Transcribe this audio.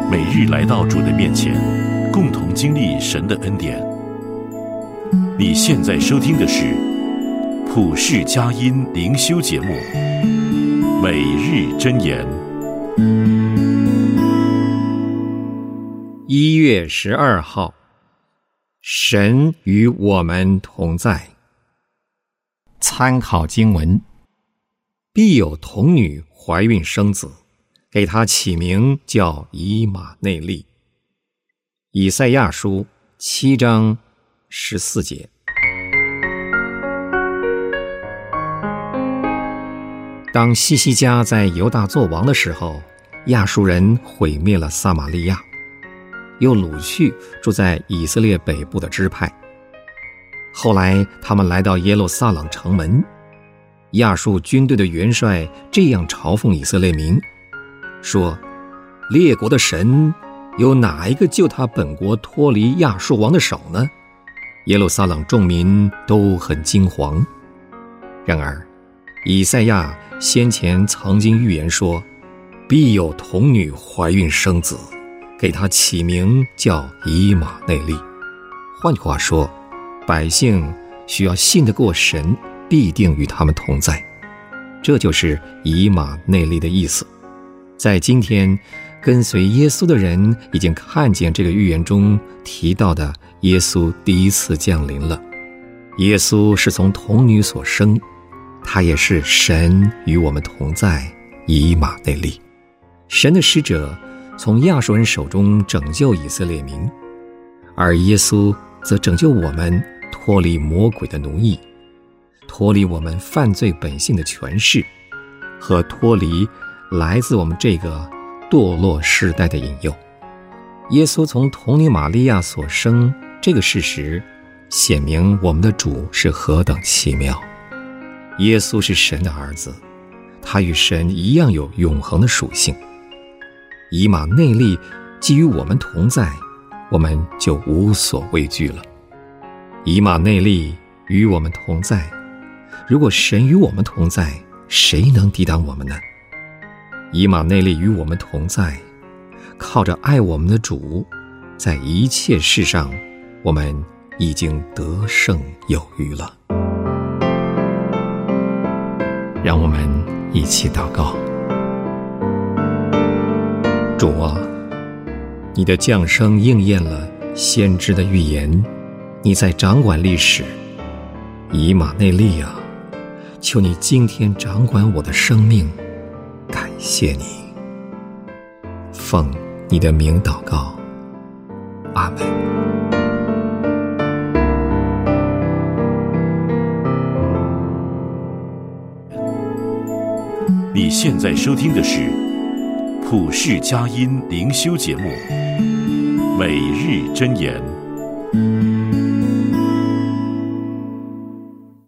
每日来到主的面前，共同经历神的恩典。你现在收听的是普世佳音灵修节目《每日箴言》。 1月12号，神与我们同在。参考经文：必有童女怀孕生子，给他起名叫以马内利。以赛亚书7章14节。当西西家在犹大作王的时候，亚述人毁灭了撒玛利亚，又掳去住在以色列北部的支派。后来他们来到耶路撒冷城门，亚述军队的元帅这样嘲讽以色列民，说：列国的神有哪一个救他本国脱离亚述王的手呢？耶路撒冷众民都很惊惶。然而以赛亚先前曾经预言说，必有童女怀孕生子，给他起名叫以马内利。换句话说，百姓需要信得过神必定与他们同在，这就是以马内利的意思。在今天，跟随耶稣的人已经看见这个预言中提到的耶稣第一次降临了。耶稣是从童女所生，他也是神与我们同在，以马内利。神的使者从亚述人手中拯救以色列民，而耶稣则拯救我们脱离魔鬼的奴役，脱离我们犯罪本性的权势，和脱离来自我们这个堕落世代的引诱。耶稣从童女玛利亚所生这个事实，显明我们的主是何等奇妙。耶稣是神的儿子，他与神一样有永恒的属性。以马内利既与我们同在，我们就无所畏惧了。以马内利与我们同在，如果神与我们同在，谁能抵挡我们呢？以马内利与我们同在，靠着爱我们的主，在一切事上我们已经得胜有余了。让我们一起祷告。主啊，你的降生应验了先知的预言，你在掌管历史。以马内利啊，求你今天掌管我的生命，感谢你。奉你的名祷告，阿们。 你现在收听的是普世佳音灵修节目《每日箴言》。